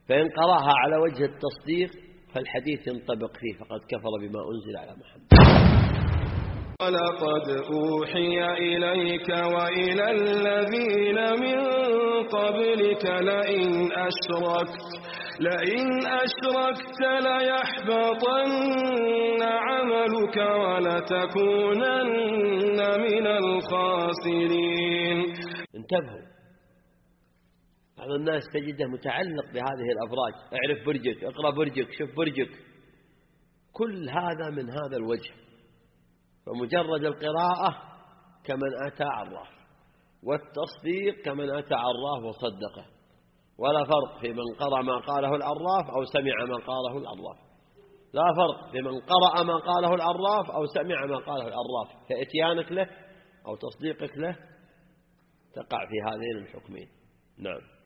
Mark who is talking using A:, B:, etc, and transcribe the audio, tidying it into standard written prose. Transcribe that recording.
A: فإن قرأها على وجه التصديق فالحديث ينطبق فيه، فقد كفر بما أنزل على محمد.
B: ولقد أوحي إليك وإلى الذين من قبلك لئن أشركت ليحبطن عملك ولتكونن من الخاسرين.
A: انتبهوا، بعض الناس تجده متعلق بهذه الأبراج، اعرف برجك، اقرأ برجك، شوف برجك، كل هذا من هذا الوجه. فمجرد القراءة كمن أتى عراف، والتصديق كمن أتى عراف وصدقه، ولا فرق في من قرأ ما قاله العراف أو سمع ما قاله العراف، لا فرق في من قرأ ما قاله العراف أو سمع ما قاله العراف، فإتيانك له أو تصديقك له تقع في هذين الحكمين. نعم.